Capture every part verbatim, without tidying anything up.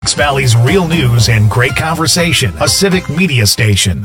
Valley's real news and great conversation. A Civic Media station.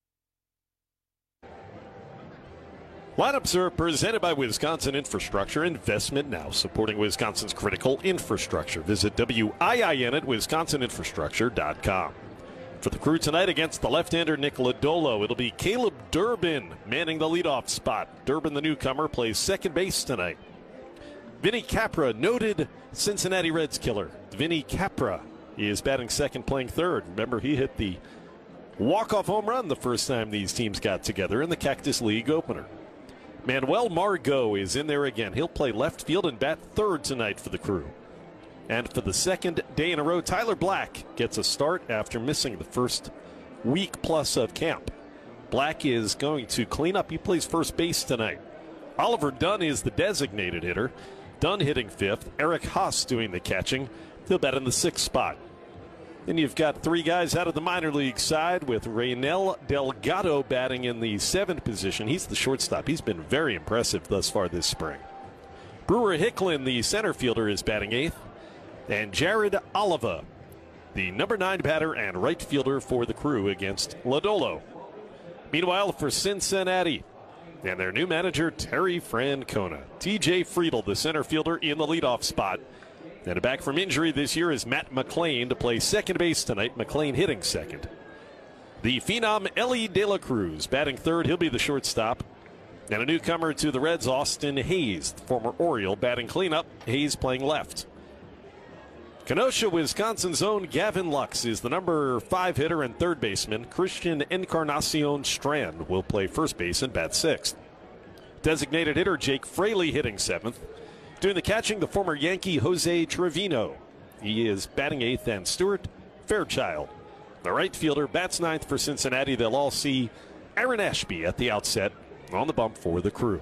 Lineups are presented by Wisconsin Infrastructure Investment Now, supporting Wisconsin's critical infrastructure. Visit W I I N at wisconsin infrastructure dot com. For the Crew tonight against the left-hander Nick Lodolo, it'll be Caleb Durbin manning the leadoff spot. Durbin, the newcomer, plays second base tonight. Vinny Capra, noted Cincinnati Reds killer. Vinny Capra is batting second, playing third. Remember, he hit the walk-off home run the first time these teams got together in the Cactus League opener. Manuel Margot is in there again. He'll play left field and bat third tonight for the Crew. And for the second day in a row, Tyler Black gets a start after missing the first week plus of camp. Black is going to clean up. He plays first base tonight. Oliver Dunn is the designated hitter. Dunn hitting fifth. Eric Haas doing the catching. He'll bat in the sixth spot. Then you've got three guys out of the minor league side, with Reynel Delgado batting in the seventh position. He's the shortstop. He's been very impressive thus far this spring. Brewer Hicklin, the center fielder, is batting eighth. And Jared Oliva, the number nine batter and right fielder for the Crew against Lodolo. Meanwhile, for Cincinnati and their new manager, Terry Francona, T J Friedel, the center fielder, in the leadoff spot. And back from injury this year is Matt McLean to play second base tonight. McLean hitting second. The phenom Ellie De La Cruz batting third. He'll be the shortstop. And a newcomer to the Reds, Austin Hayes, the former Oriole, batting cleanup. Hayes playing left. Kenosha, Wisconsin's own Gavin Lux is the number five hitter and third baseman. Christian Encarnacion Strand will play first base and bat sixth. Designated hitter Jake Fraley hitting seventh. Doing the catching, the former Yankee Jose Trevino. He is batting eighth, and Stuart Fairchild, the right fielder, bats ninth for Cincinnati. They'll all see Aaron Ashby at the outset on the bump for the Crew.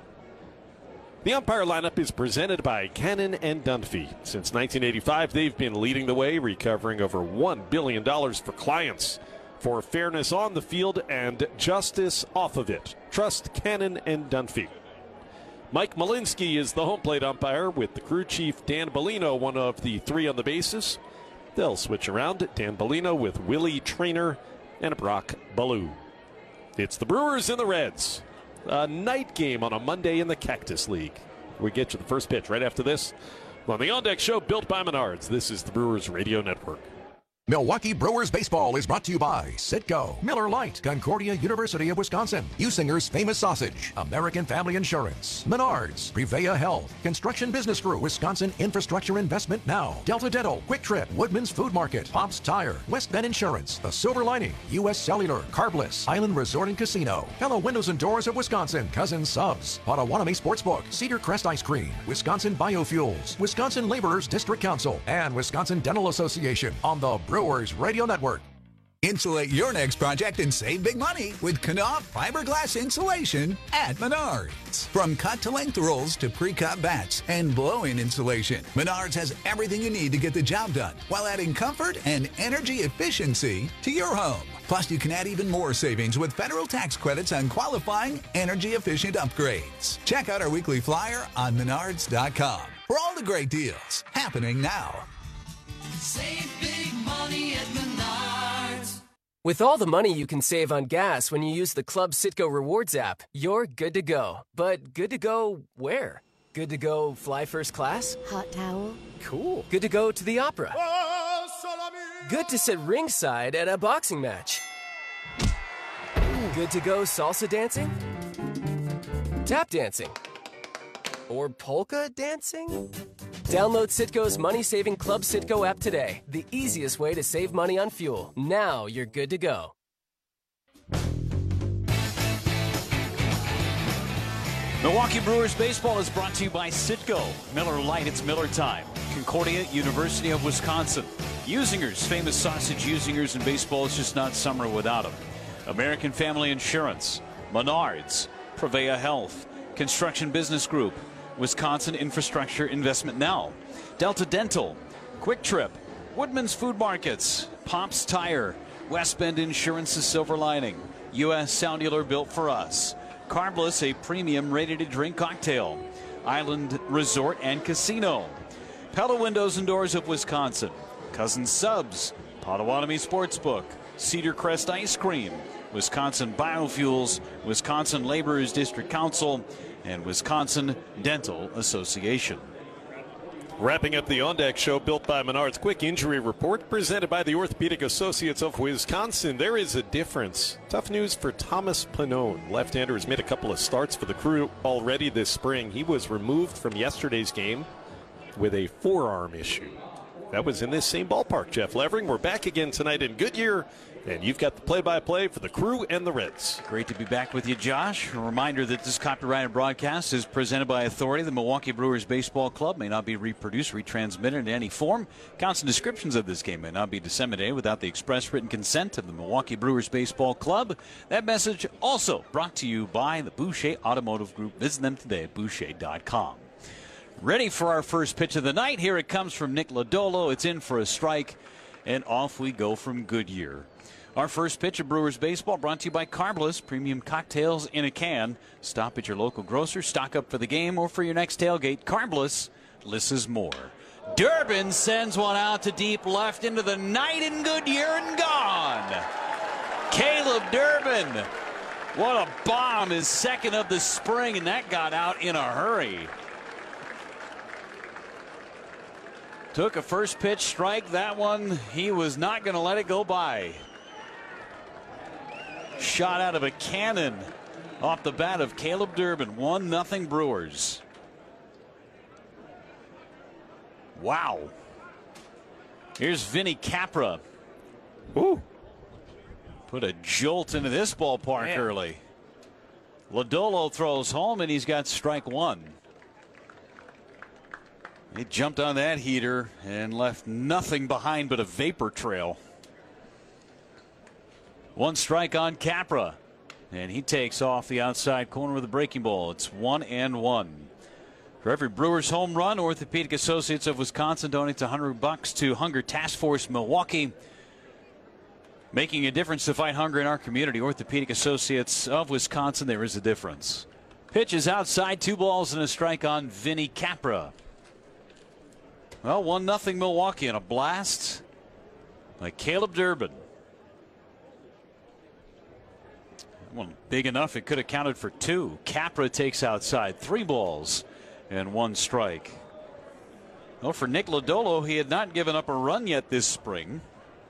The umpire lineup is presented by Cannon and Dunphy. Since nineteen eighty-five, they've been leading the way, recovering over one billion dollars for clients for fairness on the field and justice off of it. Trust Cannon and Dunphy. Mike Malinsky is the home plate umpire, with the Crew chief Dan Bellino, one of the three on the bases. They'll switch around. Dan Bellino with Willie Traynor and Brock Ballou. It's the Brewers and the Reds. A night game on a Monday in the Cactus League. We get to the first pitch right after this on the On Deck Show, built by Menards. This is the Brewers Radio Network. Milwaukee Brewers Baseball is brought to you by Citgo, Miller Lite, Concordia University of Wisconsin, Usinger's Famous Sausage, American Family Insurance, Menards, Prevea Health, Construction Business Group, Wisconsin Infrastructure Investment Now, Delta Dental, Quick Trip, Woodman's Food Market, Pops Tire, West Bend Insurance, The Silver Lining, U S Cellular, Carbliss, Island Resort and Casino, Pella Windows and Doors of Wisconsin, Cousins Subs, Potawatomi Sportsbook, Cedar Crest Ice Cream, Wisconsin Biofuels, Wisconsin Laborers District Council, and Wisconsin Dental Association on the Brewers Radio Network. Insulate your next project and save big money with Knauf fiberglass insulation at Menards. From cut-to-length rolls to pre-cut bats and blow-in insulation, Menards has everything you need to get the job done while adding comfort and energy efficiency to your home. Plus, you can add even more savings with federal tax credits on qualifying energy-efficient upgrades. Check out our weekly flyer on menards dot com for all the great deals happening now. Save big money at Menards. With all the money you can save on gas when you use the Club Citgo Rewards app, you're good to go. But good to go where? Good to go fly first class? Hot towel? Cool. Good to go to the opera? Good to sit ringside at a boxing match? Good to go salsa dancing? Tap dancing? Or polka dancing? Download Citgo's money-saving Club Citgo app today. The easiest way to save money on fuel. Now you're good to go. Milwaukee Brewers baseball is brought to you by Citgo. Miller Lite, it's Miller time. Concordia, University of Wisconsin. Usinger's Famous Sausage. Usingers in baseball is just not summer without them. American Family Insurance. Menards. Prevea Health. Construction Business Group. Wisconsin Infrastructure Investment Now, Delta Dental, Quick Trip, Woodman's Food Markets, Pops Tire, West Bend Insurance's Silver Lining, U S Cellular Built for Us, Carbliss, a premium ready-to-drink cocktail, Island Resort and Casino, Pella Windows and Doors of Wisconsin, Cousin Subs, Potawatomi Sportsbook, Cedar Crest Ice Cream, Wisconsin Biofuels, Wisconsin Laborers District Council, and Wisconsin Dental Association. Wrapping up the On Deck Show, built by Menards. Quick injury report presented by the Orthopedic Associates of Wisconsin. There is a difference. Tough news for Thomas Pannone. Left-hander has made a couple of starts for the Crew already this spring. He was removed from yesterday's game with a forearm issue. That was in this same ballpark, Jeff Levering. We're back again tonight in Goodyear, and you've got the play-by-play for the Crew and the Reds. Great to be back with you, Josh. A reminder that this copyrighted broadcast is presented by authority. The Milwaukee Brewers Baseball Club may not be reproduced, retransmitted in any form. Counts and descriptions of this game may not be disseminated without the express written consent of the Milwaukee Brewers Baseball Club. That message also brought to you by the Boucher Automotive Group. Visit them today at boucher dot com. Ready for our first pitch of the night. Here it comes from Nick Lodolo. It's in for a strike, and off we go from Goodyear. Our first pitch of Brewers baseball brought to you by Carbliss, premium cocktails in a can. Stop at your local grocer, stock up for the game, or for your next tailgate. Carbliss, less is more. Durbin sends one out to deep left into the night in Goodyear and gone. Caleb Durbin. What a bomb, his second of the spring, and that got out in a hurry. Took a first pitch strike. That one, he was not going to let it go by. Shot out of a cannon off the bat of Caleb Durbin. one nothing Brewers. Wow. Here's Vinny Capra. Ooh. Put a jolt into this ballpark Man. early. Lodolo throws home, and he's got strike one. He jumped on that heater and left nothing behind but a vapor trail. One strike on Capra, and he takes off the outside corner with a breaking ball. It's one and one. For every Brewers home run, Orthopedic Associates of Wisconsin donates one hundred bucks to Hunger Task Force Milwaukee. Making a difference to fight hunger in our community. Orthopedic Associates of Wisconsin, there is a difference. Pitch is outside, two balls and a strike on Vinny Capra. Well, one nothing Milwaukee, and a blast by Caleb Durbin. That one big enough it could have counted for two. Capra takes outside, three balls and one strike. Well, for Nick Lodolo, he had not given up a run yet this spring.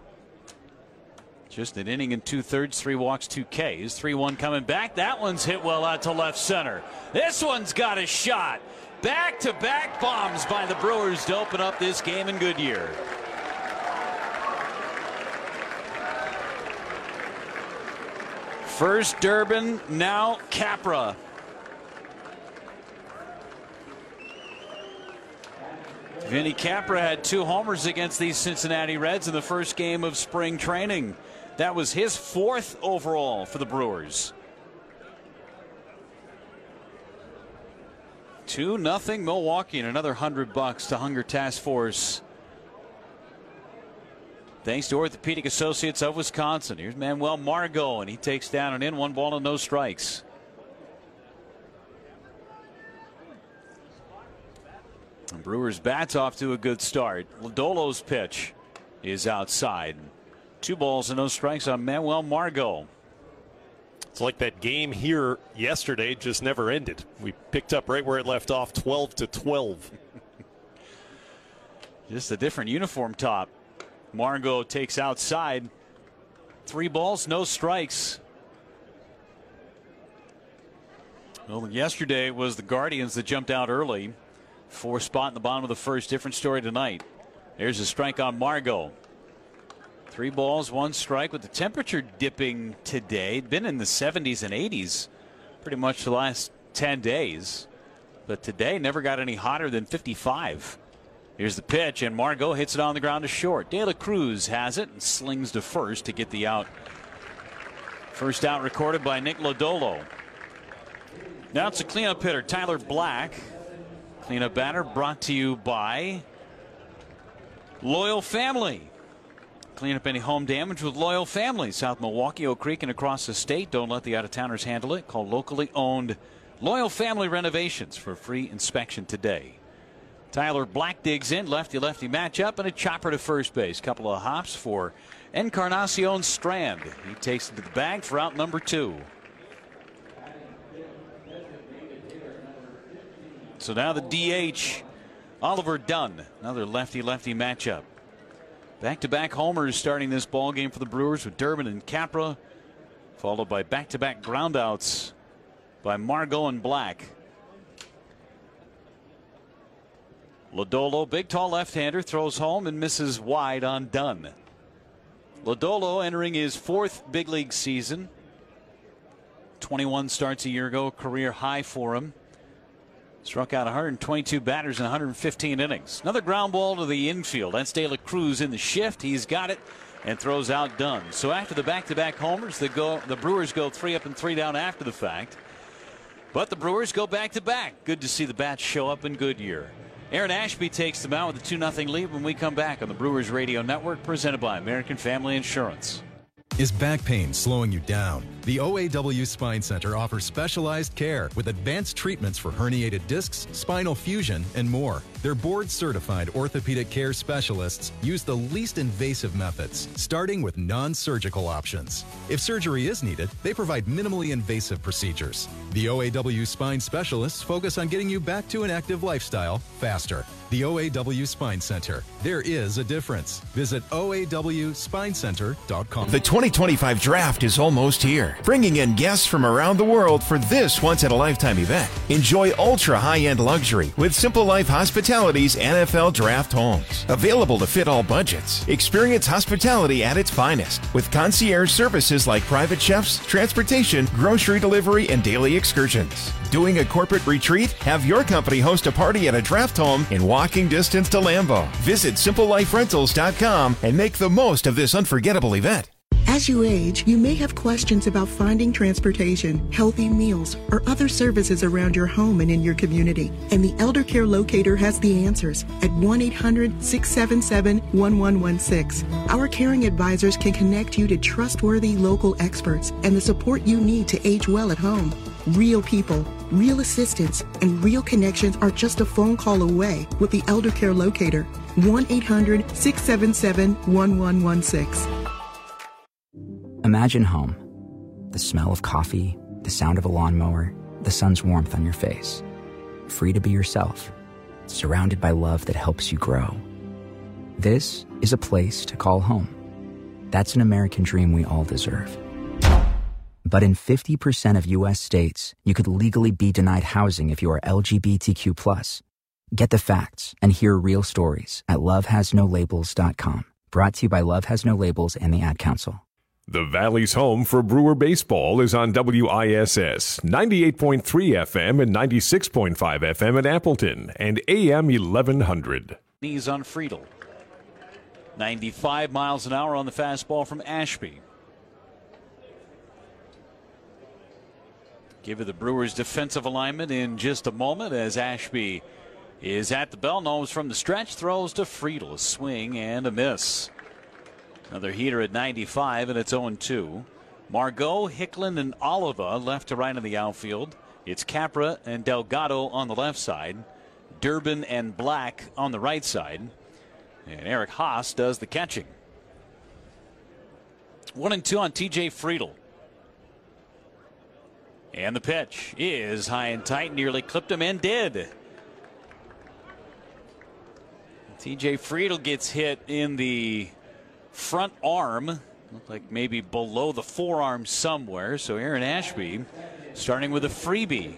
Just an inning and two-thirds, three walks, two Ks. three one coming back. That one's hit well out to left center. This one's got a shot. Back-to-back bombs by the Brewers to open up this game in Goodyear. First Durbin, now Capra. Vinny Capra had two homers against these Cincinnati Reds in the first game of spring training. That was his fourth overall for the Brewers. two nothing Milwaukee, and another hundred bucks to Hunger Task Force. Thanks to Orthopedic Associates of Wisconsin. Here's Manuel Margot, and he takes down and in, one ball and no strikes. And Brewers bats off to a good start. Lodolo's pitch is outside. Two balls and no strikes on Manuel Margot. It's like that game here yesterday just never ended. We picked up right where it left off, twelve to twelve. Just a different uniform top. Margot takes outside. Three balls, no strikes. Well, yesterday it was the Guardians that jumped out early. Four spot in the bottom of the first. Different story tonight. There's a strike on Margot. Three balls, one strike, with the temperature dipping today. Been in the seventies and eighties pretty much the last ten days. But today never got any hotter than fifty-five. Here's the pitch, and Margot hits it on the ground to short. De La Cruz has it and slings to first to get the out. First out recorded by Nick Lodolo. Now it's a cleanup hitter, Tyler Black. Cleanup batter brought to you by Loyal Family. Clean up any home damage with Loyal Family. South Milwaukee, Oak Creek, and across the state. Don't let the out-of-towners handle it. Call locally owned Loyal Family Renovations for free inspection today. Tyler Black digs in, lefty-lefty matchup, and a chopper to first base. Couple of hops for Encarnacion Strand. He takes it to the bag for out number two. So now the D H, Oliver Dunn. Another lefty-lefty matchup. Back-to-back homers starting this ball game for the Brewers with Durbin and Capra, followed by back-to-back groundouts by Margot and Black. Lodolo, big tall left-hander, throws home and misses wide on Dunn. Lodolo entering his fourth big league season. twenty-one starts a year ago, career high for him. Struck out one hundred twenty-two batters in one hundred fifteen innings. Another ground ball to the infield. That's De La Cruz in the shift. He's got it and throws out Dunn. So after the back-to-back homers, the, go, the Brewers go three up and three down after the fact. But the Brewers go back-to-back. Good to see the bats show up in Goodyear. Aaron Ashby takes them out with a two nothing lead when we come back on the Brewers Radio Network, presented by American Family Insurance. Is back pain slowing you down? The O A W Spine Center offers specialized care with advanced treatments for herniated discs, spinal fusion, and more. Their board-certified orthopedic care specialists use the least invasive methods, starting with non-surgical options. If surgery is needed, they provide minimally invasive procedures. The O A W Spine specialists focus on getting you back to an active lifestyle faster. The O A W Spine Center. There is a difference. Visit O A W spine center dot com. The twenty twenty-five draft is almost here, bringing in guests from around the world for this once-in-a-lifetime event. Enjoy ultra-high-end luxury with Simple Life Hospitality's N F L Draft Homes. Available to fit all budgets. Experience hospitality at its finest with concierge services like private chefs, transportation, grocery delivery, and daily excursions. Doing a corporate retreat? Have your company host a party at a draft home in walking distance to Lambeau. Visit simple life rentals dot com and make the most of this unforgettable event. As you age, you may have questions about finding transportation, healthy meals, or other services around your home and in your community. And the Elder Care Locator has the answers at one eight hundred, six seven seven, one one one six. Our caring advisors can connect you to trustworthy local experts and the support you need to age well at home. Real people, real assistance, and real connections are just a phone call away with the Elder Care Locator. one eight hundred, six seven seven, one one one six. Imagine home. The smell of coffee, the sound of a lawnmower, the sun's warmth on your face. Free to be yourself, surrounded by love that helps you grow. This is a place to call home. That's an American dream we all deserve. But in fifty percent of U S states, you could legally be denied housing if you are L G B T Q plus. Get the facts and hear real stories at love has no labels dot com. Brought to you by Love Has No Labels and the Ad Council. The Valley's home for Brewer baseball is on W I S S, ninety-eight point three F M and ninety-six point five F M at Appleton and A M eleven hundred. Knees on Friedel. ninety-five miles an hour on the fastball from Ashby. Give you the Brewers' defensive alignment in just a moment as Ashby is at the bell nose from the stretch, throws to Friedel. A swing and a miss. Another heater at ninety-five, and it's oh and two. Margot, Hicklin, and Oliva left to right in the outfield. It's Capra and Delgado on the left side. Durbin and Black on the right side. And Eric Haas does the catching. One and two on T J Friedel. And the pitch is high and tight, nearly clipped him and did. T J Friedel gets hit in the front arm, looked like maybe below the forearm somewhere. So Aaron Ashby starting with a freebie.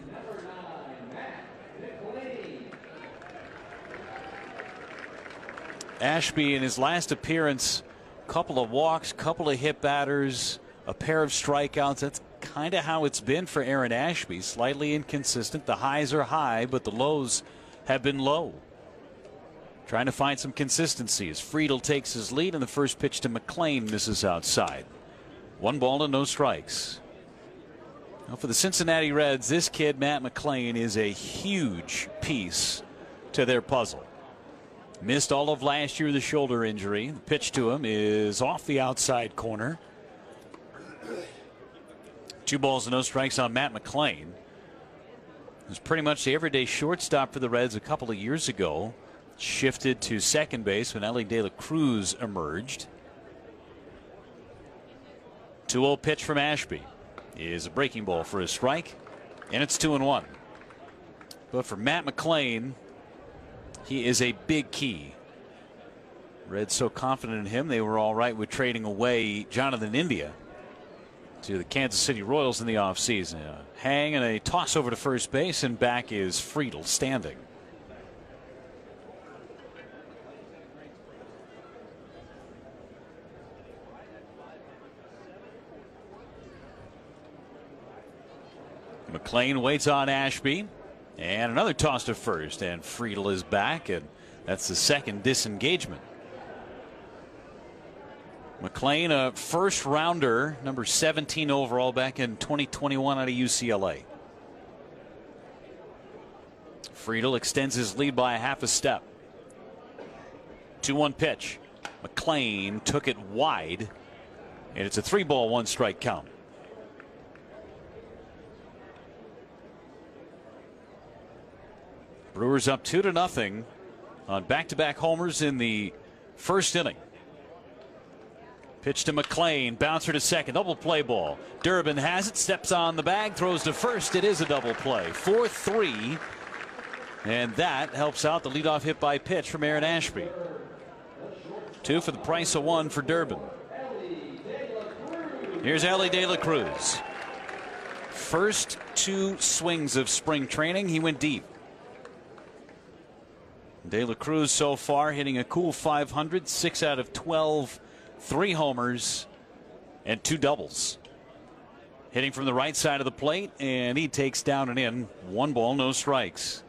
Ashby in his last appearance, couple of walks, couple of hit batters, a pair of strikeouts. That's kind of how it's been for Aaron Ashby. Slightly inconsistent. The highs are high, but the lows have been low. Trying to find some consistency as Friedel takes his lead, and the first pitch to McLean misses outside. One ball and no strikes. Now for the Cincinnati Reds, this kid, Matt McLean, is a huge piece to their puzzle. Missed all of last year with a shoulder injury. The pitch to him is off the outside corner. Two balls and no strikes on Matt McLean. He was pretty much the everyday shortstop for the Reds a couple of years ago. shifted to second base when Ellie De La Cruz emerged. two oh pitch from Ashby is a breaking ball for a strike, and it's two and one. But for Matt McLain, he is a big key. Reds so confident in him, they were all right with trading away Jonathan India to the Kansas City Royals in the offseason. A hang and a toss over to first base, and back is Friedl standing. McLain waits on Ashby, and another toss to first, and Friedl is back, and that's the second disengagement. McLain, a first rounder, number seventeen overall back in twenty twenty-one out of U C L A. Friedl extends his lead by a half a step. two one pitch. McLain took it wide, and it's a three ball, one strike count. Brewers up two to nothing on back-to-back homers in the first inning. Pitch to McLain, bouncer to second, double play ball. Durbin has it, steps on the bag, throws to first. It is a double play. four three, and that helps out the leadoff hit by pitch from Aaron Ashby. Two for the price of one for Durbin. Here's Ellie De La Cruz. First two swings of spring training, he went deep. De La Cruz so far hitting a cool five hundred, six out of twelve, three homers and two doubles. Hitting from the right side of the plate, and he takes down and in. One ball, no strikes.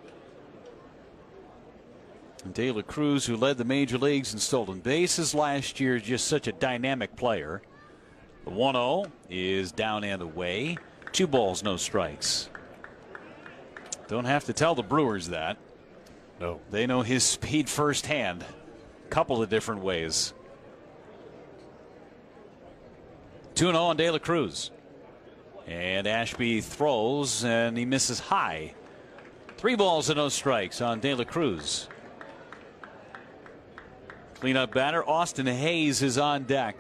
De La Cruz, who led the major leagues in stolen bases last year, is just such a dynamic player. The one oh is down and away. Two balls, no strikes. Don't have to tell the Brewers that. No, they know his speed firsthand. Couple of different ways. two and oh on De La Cruz. And Ashby throws, and he misses high. Three balls and no strikes on De La Cruz. Cleanup batter Austin Hayes is on deck.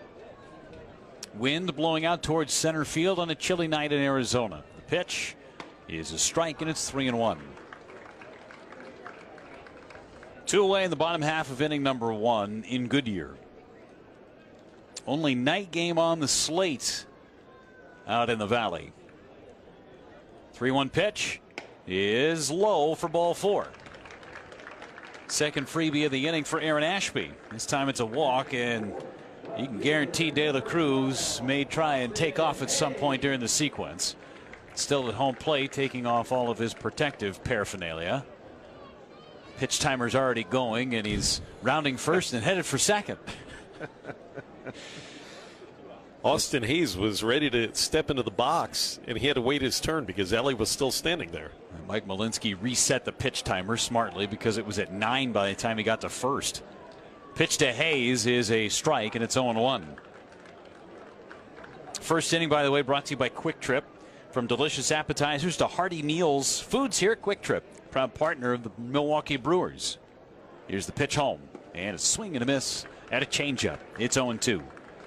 Wind blowing out towards center field on a chilly night in Arizona. The pitch is a strike, and it's three and one. Two away in the bottom half of inning number one in Goodyear. Only night game on the slate out in the Valley. three one pitch is low for ball four. Second freebie of the inning for Aaron Ashby. This time it's a walk, and you can guarantee De La Cruz may try and take off at some point during the sequence. Still at home plate, taking off all of his protective paraphernalia. Pitch timer's already going, and he's rounding first and headed for second. Austin Hayes was ready to step into the box, and he had to wait his turn because Ellie was still standing there. And Mike Malinsky reset the pitch timer smartly because it was at nine by the time he got to first. Pitch to Hayes is a strike, and it's oh one. First inning, by the way, brought to you by Quick Trip. From delicious appetizers to hearty meals, foods here at Quick Trip, proud partner of the Milwaukee Brewers. Here's the pitch home, and a swing and a miss at a changeup. It's oh two.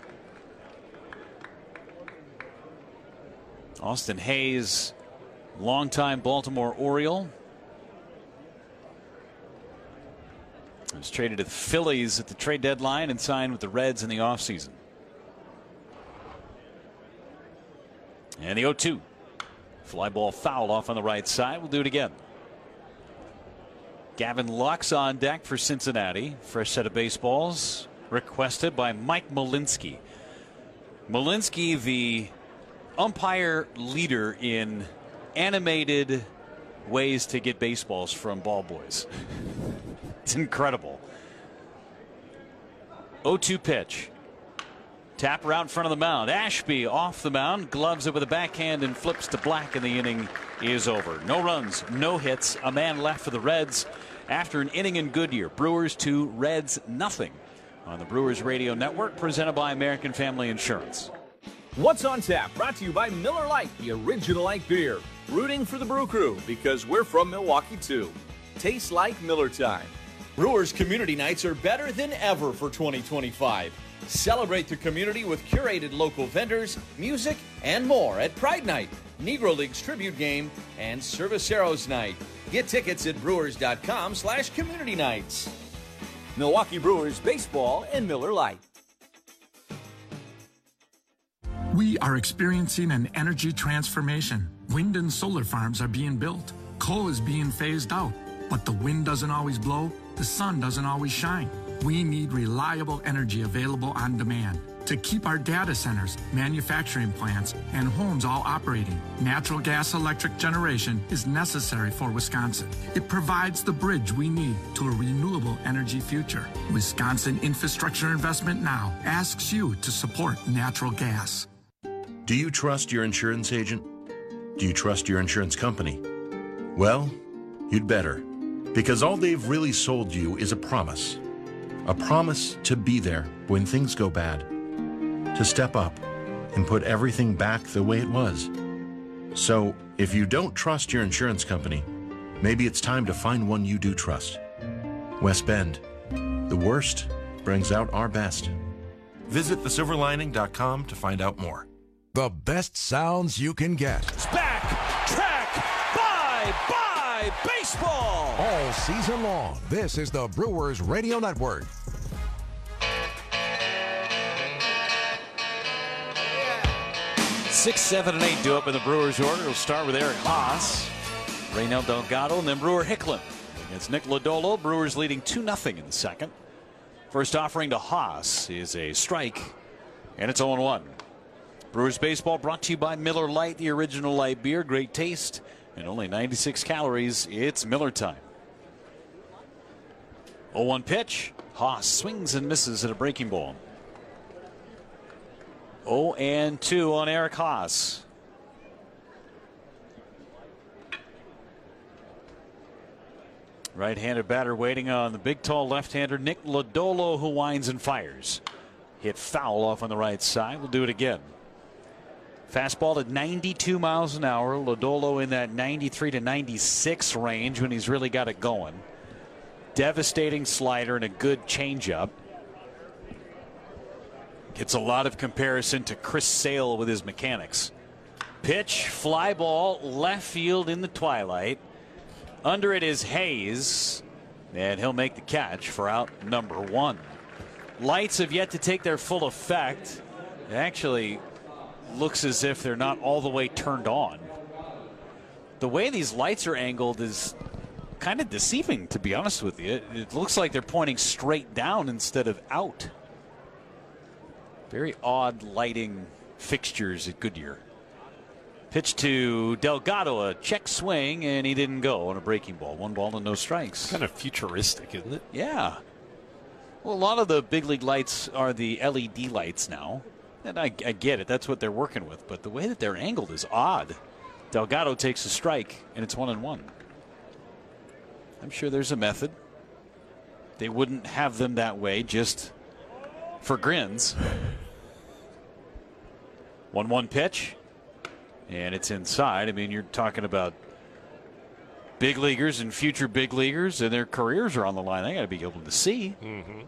Austin Hayes, longtime Baltimore Oriole. He was traded to the Phillies at the trade deadline and signed with the Reds in the offseason. And the oh two. Fly ball foul off on the right side. We'll do it again. Gavin Lux on deck for Cincinnati. Fresh set of baseballs requested by Mike Malinsky. Malinsky, the umpire leader in animated ways to get baseballs from ball boys. It's incredible. oh two pitch. Tapper out in front of the mound. Ashby off the mound, gloves it with a backhand and flips to black, and the inning is over. No runs, no hits, a man left for the Reds after an inning in Goodyear. Brewers two, Reds nothing on the Brewers Radio Network, presented by American Family Insurance. What's on Tap, brought to you by Miller Lite, the original light beer. Rooting for the Brew Crew because we're from Milwaukee too. Tastes like Miller time. Brewers Community Nights are better than ever for twenty twenty-five. Celebrate the community with curated local vendors, music, and more at Pride Night, Negro League's tribute game, and Cerveceros Night. Get tickets at brewers.com slash community nights. Milwaukee Brewers Baseball and Miller Lite. We are experiencing an energy transformation. Wind and solar farms are being built. Coal is being phased out. But the wind doesn't always blow, the sun doesn't always shine. We need reliable energy available on demand to keep our data centers, manufacturing plants, and homes all operating. Natural gas electric generation is necessary for Wisconsin. It provides the bridge we need to a renewable energy future. Wisconsin Infrastructure Investment Now asks you to support natural gas. Do you trust your insurance agent? Do you trust your insurance company? Well, you'd better, because all they've really sold you is a promise. A promise to be there when things go bad, to step up and put everything back the way it was. So, if you don't trust your insurance company, maybe it's time to find one you do trust. West Bend, the worst brings out our best. Visit the silver lining dot com to find out more. The best sounds you can get. It's back, track, bye, bye, baseball. All season long, this is the Brewers Radio Network. Six, seven, and eight do up in the Brewers order. We'll start with Eric Haas, Reynel Delgado, and then Brewer Hicklin against Nick Lodolo. Brewers leading two nothing in the second. First offering to Haas is a strike, and it's oh one. Brewers baseball brought to you by Miller Lite, the original light beer. Great taste and only ninety-six calories. It's Miller time. oh one pitch. Haas swings and misses at a breaking ball. oh and two on Eric Haas. Right-handed batter waiting on the big, tall left-hander Nick Lodolo, who winds and fires. Hit foul off on the right side. We'll do it again. Fastball at ninety-two miles an hour. Lodolo in that ninety-three to ninety-six range when he's really got it going. Devastating slider and a good changeup. Gets a lot of comparison to Chris Sale with his mechanics. Pitch, fly ball, left field in the twilight. Under it is Hayes, and he'll make the catch for out number one. Lights have yet to take their full effect. It actually looks as if they're not all the way turned on. The way these lights are angled is kind of deceiving, to be honest with you. It, it looks like they're pointing straight down instead of out. Very odd lighting fixtures at Goodyear. Pitch to Delgado, a check swing, and he didn't go on a breaking ball. One ball and no strikes. Kind of futuristic, isn't it? Yeah. Well, a lot of the big league lights are the L E D lights now. And I, I get it. That's what they're working with. But the way that they're angled is odd. Delgado takes a strike, and it's one and one. I'm sure there's a method. They wouldn't have them that way just for grins. one one pitch. And it's inside. I mean, you're talking about big leaguers and future big leaguers, and their careers are on the line. They got to be able to see. Mm-hmm.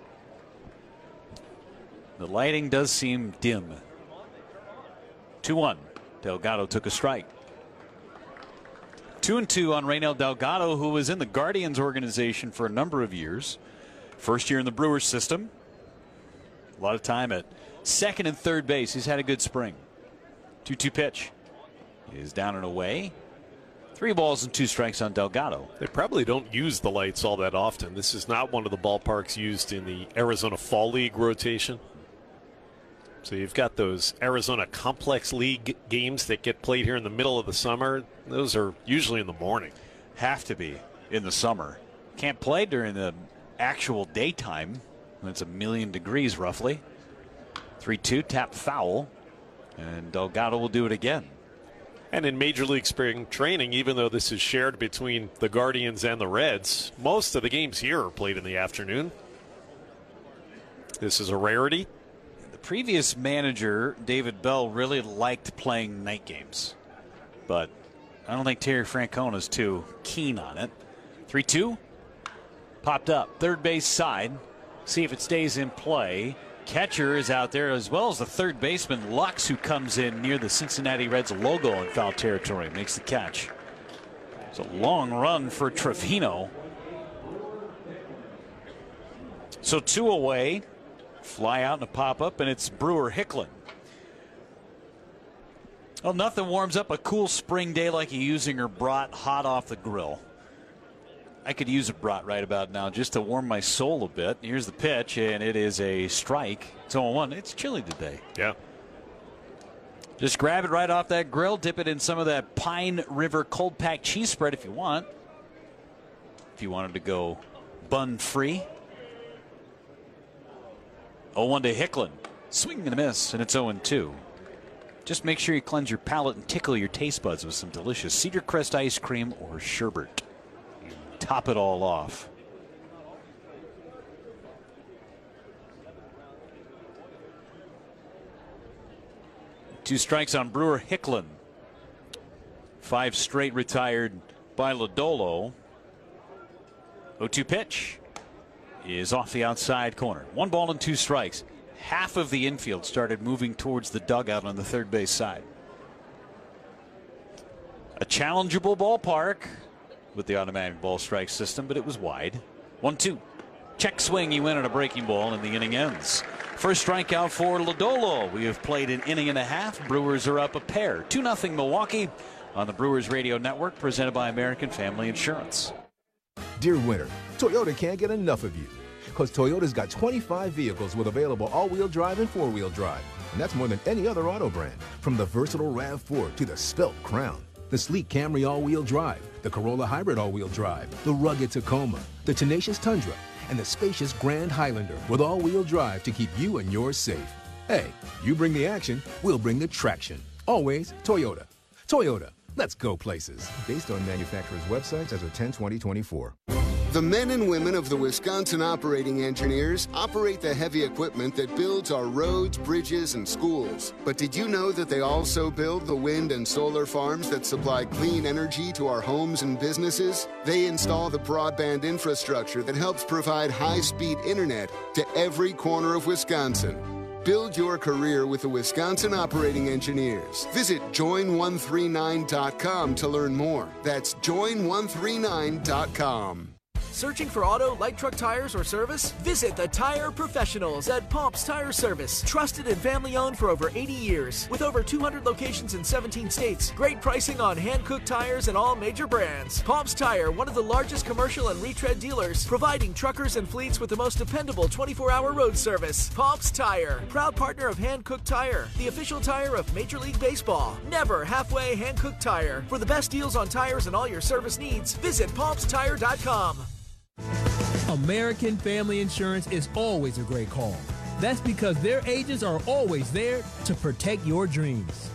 The lighting does seem dim. two one. Delgado took a strike. two and two on Reynel Delgado, who was in the Guardians organization for a number of years. First year in the Brewers system. A lot of time at second and third base. He's had a good spring. two two pitch is down and away. Three balls and two strikes on Delgado. They probably don't use the lights all that often. This is not one of the ballparks used in the Arizona Fall League rotation. So you've got those Arizona Complex League games that get played here in the middle of the summer. Those are usually in the morning. Have to be in the summer. Can't play during the actual daytime when it's a million degrees roughly. three two, tap foul. And Delgado will do it again. And in Major League Spring Training, even though this is shared between the Guardians and the Reds, most of the games here are played in the afternoon. This is a rarity. The previous manager, David Bell, really liked playing night games. But I don't think Terry Francona's too keen on it. three two. Popped up. Third base side. See if it stays in play. Catcher is out there as well as the third baseman, Lux, who comes in near the Cincinnati Reds logo in foul territory. Makes the catch. It's a long run for Trevino. So two away. Fly out and a pop-up, and it's Brewer Hicklin. Well, nothing warms up a cool spring day like a Usinger brat hot off the grill. I could use a brat right about now just to warm my soul a bit. Here's the pitch, and it is a strike. It's oh one. It's chilly today. Yeah. Just grab it right off that grill, dip it in some of that Pine River cold pack cheese spread if you want. If you wanted to go bun free. oh one to Hicklin. Swing and a miss, and it's oh two. Just make sure you cleanse your palate and tickle your taste buds with some delicious Cedar Crest ice cream or sherbet. Top it all off. Two strikes on Brewer Hicklin. Five straight retired by Lodolo. oh two pitch is off the outside corner. One ball and two strikes. Half of the infield started moving towards the dugout on the third base side. A challengeable ballpark with the automatic ball strike system, but it was wide. one two. Check swing, he went on a breaking ball, and the inning ends. First strikeout for Lodolo. We have played an inning and a half. Brewers are up a pair. two nothing Milwaukee on the Brewers Radio Network, presented by American Family Insurance. Dear winter, Toyota can't get enough of you. Because Toyota's got twenty-five vehicles with available all-wheel drive and four-wheel drive. And that's more than any other auto brand. From the versatile RAV four to the Svelte Crown, the sleek Camry all-wheel drive, the Corolla Hybrid all-wheel drive, the rugged Tacoma, the tenacious Tundra, and the spacious Grand Highlander with all-wheel drive to keep you and yours safe. Hey, you bring the action, we'll bring the traction. Always Toyota. Toyota, let's go places. Based on manufacturer's websites as of ten twenty twenty-four. The men and women of the Wisconsin Operating Engineers operate the heavy equipment that builds our roads, bridges, and schools. But did you know that they also build the wind and solar farms that supply clean energy to our homes and businesses? They install the broadband infrastructure that helps provide high-speed internet to every corner of Wisconsin. Build your career with the Wisconsin Operating Engineers. Visit join one three nine dot com to learn more. That's join one three nine dot com. Searching for auto, light truck tires, or service? Visit the Tire Professionals at Pomp's Tire Service. Trusted and family owned for over eighty years. With over two hundred locations in seventeen states. Great pricing on hand-cooked tires and all major brands. Pomp's Tire, one of the largest commercial and retread dealers, providing truckers and fleets with the most dependable twenty-four hour road service. Pomp's Tire, proud partner of Hand-Cooked Tire, the official tire of Major League Baseball. Never halfway hand-cooked tire. For the best deals on tires and all your service needs, visit pomps tire dot com. American Family Insurance is always a great call. That's because their agents are always there to protect your dreams.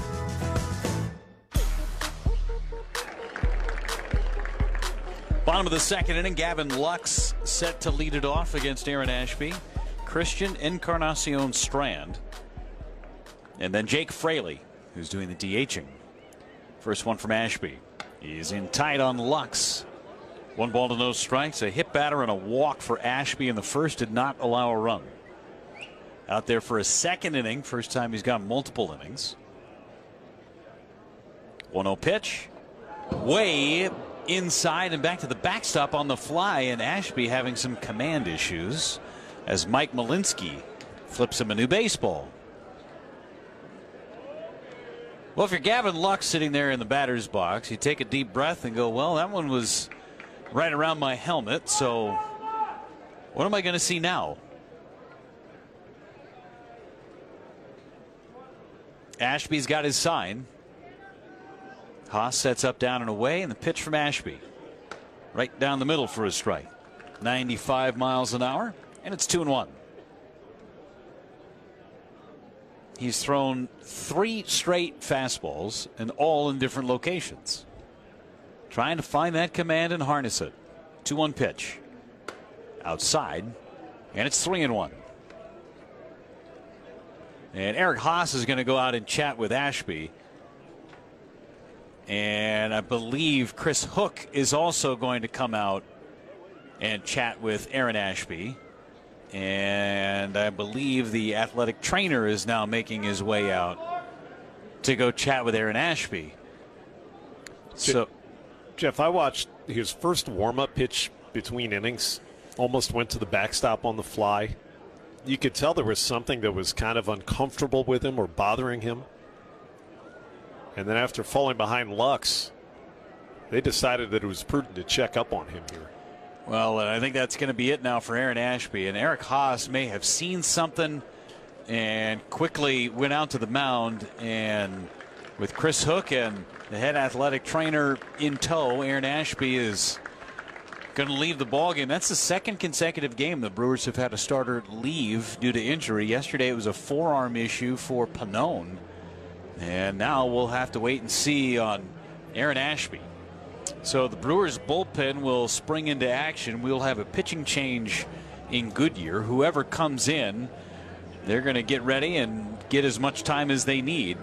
Bottom of the second inning, Gavin Lux set to lead it off against Aaron Ashby. Christian Encarnacion Strand. And then Jake Fraley, who's doing the DHing. First one from Ashby. He's in tight on Lux. One ball to no strikes, a hit batter and a walk for Ashby in the first, did not allow a run. Out there for a second inning, first time he's got multiple innings. one oh pitch. Way inside and back to the backstop on the fly, and Ashby having some command issues as Mike Malinsky flips him a new baseball. Well, if you're Gavin Lux sitting there in the batter's box, you take a deep breath and go, well, that one was right around my helmet, so what am I going to see now? Ashby's got his sign. Haas sets up, down and away, and the pitch from Ashby. Right down the middle for a strike. ninety-five miles an hour, and it's two and one. He's thrown three straight fastballs, and all in different locations. Trying to find that command and harness it. two one pitch. Outside, and it's three and one. And Eric Haas is going to go out and chat with Ashby. And I believe Chris Hook is also going to come out and chat with Aaron Ashby. And I believe the athletic trainer is now making his way out to go chat with Aaron Ashby. So, Jeff, I watched his first warm-up pitch between innings. Almost went to the backstop on the fly. You could tell there was something that was kind of uncomfortable with him or bothering him. And then after falling behind Lux, they decided that it was prudent to check up on him here. Well, I think that's going to be it now for Aaron Ashby. And Eric Haas may have seen something and quickly went out to the mound. And with Chris Hook and the head athletic trainer in tow, Aaron Ashby is going to leave the ballgame. That's the second consecutive game the Brewers have had a starter leave due to injury. Yesterday it was a forearm issue for Pannone. And now we'll have to wait and see on Aaron Ashby. So the Brewers bullpen will spring into action. We'll have a pitching change in Goodyear. Whoever comes in, they're going to get ready and get as much time as they need.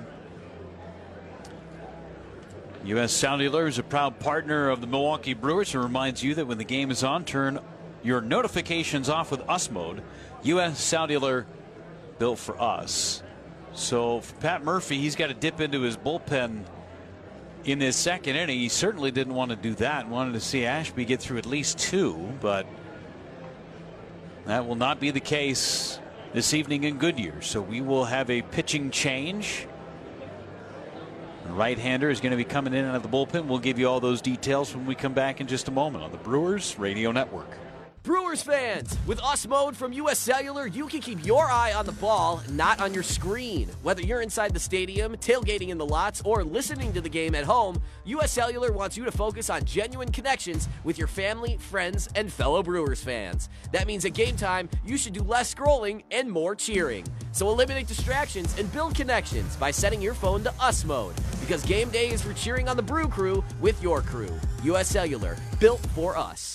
U S Cellular is a proud partner of the Milwaukee Brewers and reminds you that when the game is on, turn your notifications off with U S Mode. U S Cellular, built for us. So for Pat Murphy, he's got to dip into his bullpen in this second inning. He certainly didn't want to do that. Wanted to see Ashby get through at least two, but that will not be the case this evening in Goodyear. So we will have a pitching change. The right-hander is going to be coming in out of the bullpen. We'll give you all those details when we come back in just a moment on the Brewers Radio Network. Brewers fans, with U S Mode from U S Cellular, you can keep your eye on the ball, not on your screen. Whether you're inside the stadium, tailgating in the lots, or listening to the game at home, U S Cellular wants you to focus on genuine connections with your family, friends, and fellow Brewers fans. That means at game time, you should do less scrolling and more cheering. So eliminate distractions and build connections by setting your phone to U S Mode, because game day is for cheering on the Brew Crew with your crew. U S Cellular, built for us.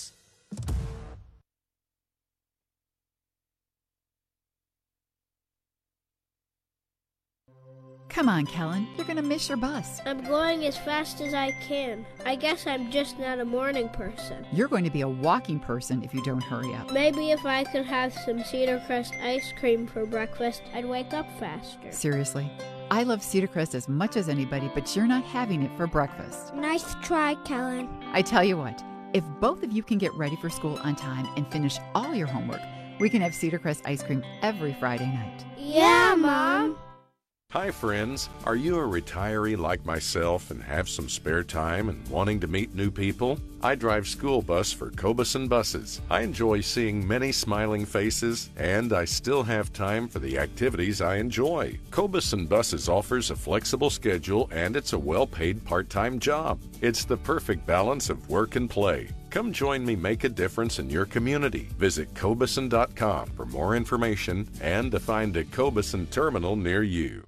Come on, Kellen. You're going to miss your bus. I'm going as fast as I can. I guess I'm just not a morning person. You're going to be a walking person if you don't hurry up. Maybe if I could have some Cedar Crest ice cream for breakfast, I'd wake up faster. Seriously. I love Cedar Crest as much as anybody, but you're not having it for breakfast. Nice try, Kellen. I tell you what, if both of you can get ready for school on time and finish all your homework, we can have Cedar Crest ice cream every Friday night. Yeah, Mom. Hi friends, are you a retiree like myself and have some spare time and wanting to meet new people? I drive school bus for Cobeson Buses. I enjoy seeing many smiling faces, and I still have time for the activities I enjoy. Cobeson Buses offers a flexible schedule, and it's a well-paid part-time job. It's the perfect balance of work and play. Come join me make a difference in your community. Visit Cobeson dot com for more information and to find a Cobeson terminal near you.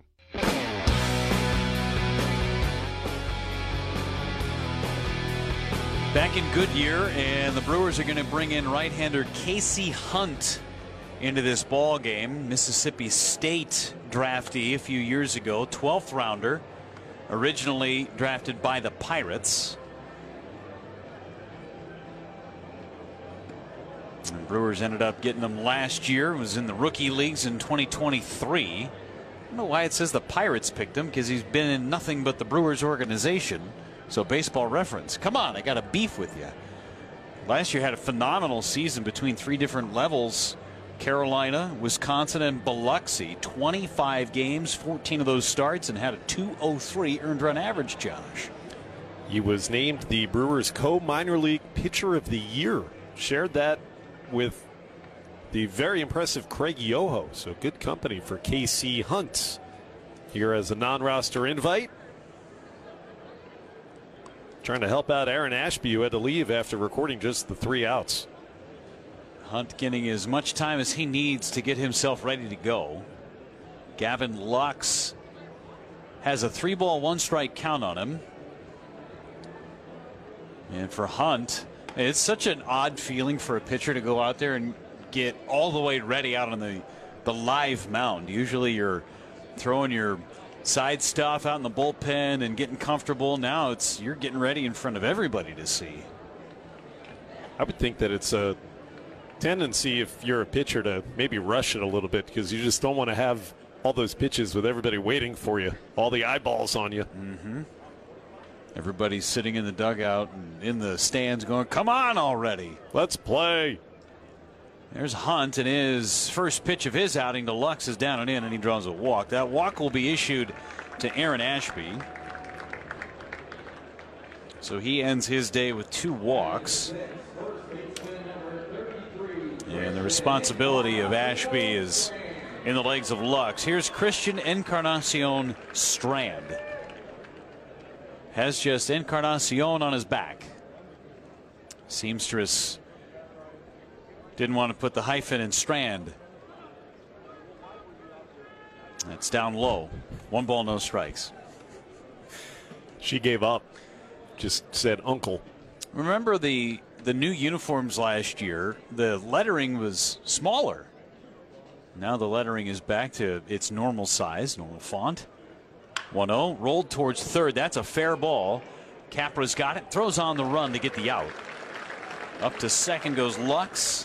Back in Goodyear, and the Brewers are going to bring in right-hander Casey Hunt into this ball game. Mississippi State draftee a few years ago, twelfth rounder, originally drafted by the Pirates. And Brewers ended up getting him last year. Was in the rookie leagues in twenty twenty-three. I don't know why it says the Pirates picked him, because he's been in nothing but the Brewers organization. So Baseball Reference, come on, I got a beef with you. Last year had a phenomenal season between three different levels. Carolina, Wisconsin, and Biloxi. twenty-five games, fourteen of those starts, and had a two oh three earned run average, Josh. He was named the Brewers co-minor league pitcher of the year. Shared that with the very impressive Craig Yoho. So good company for K C Hunt here as a non-roster invite. Trying to help out Aaron Ashby, who had to leave after recording just the three outs. Hunt getting as much time as he needs to get himself ready to go. Gavin Lux has a three ball, one strike count on him. And for Hunt, it's such an odd feeling for a pitcher to go out there and get all the way ready out on the, the live mound. Usually you're throwing your side stuff out in the bullpen and getting comfortable. Now it's you're getting ready in front of everybody to see. I would think that it's a tendency if you're a pitcher to maybe rush it a little bit because you just don't want to have all those pitches with everybody waiting for you, all the eyeballs on you. Mm-hmm. Everybody's sitting in the dugout and in the stands going, come on already. Let's play. There's Hunt, and his first pitch of his outing to Lux is down and in, and he draws a walk. That walk will be issued to Aaron Ashby. So he ends his day with two walks. And the responsibility of Ashby is in the legs of Lux. Here's Christian Encarnacion Strand. Has just Encarnacion on his back. Seamstress didn't want to put the hyphen in Strand. That's down low. One ball, no strikes. She gave up. Just said uncle. Remember the the new uniforms last year, the lettering was smaller. Now the lettering is back to its normal size, normal font. one oh, rolled towards third. That's a fair ball. Capra's got it, throws on the run to get the out. Up to second goes Lux.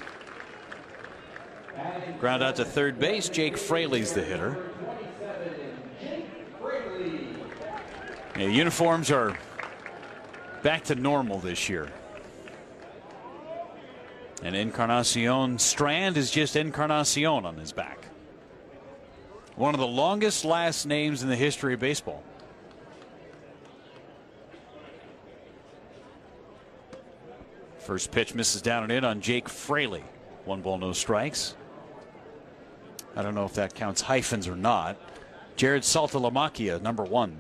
Ground out to third base. Jake Fraley's the hitter. Yeah, uniforms are back to normal this year. And Encarnacion Strand is just Encarnacion on his back. One of the longest last names in the history of baseball. First pitch misses down and in on Jake Fraley. One ball, no strikes. I don't know if that counts hyphens or not. Jared Saltalamacchia, number one.